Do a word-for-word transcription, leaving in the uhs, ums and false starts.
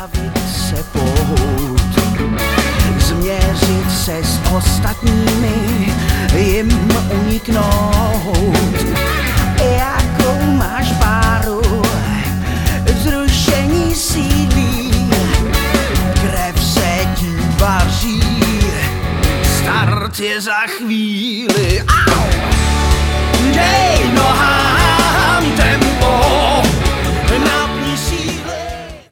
zastavit se pohout, změřit se s ostatními, jim uniknout. Jakou máš páru, zrušení sílí, krev se ti vaří, start je za chvíli.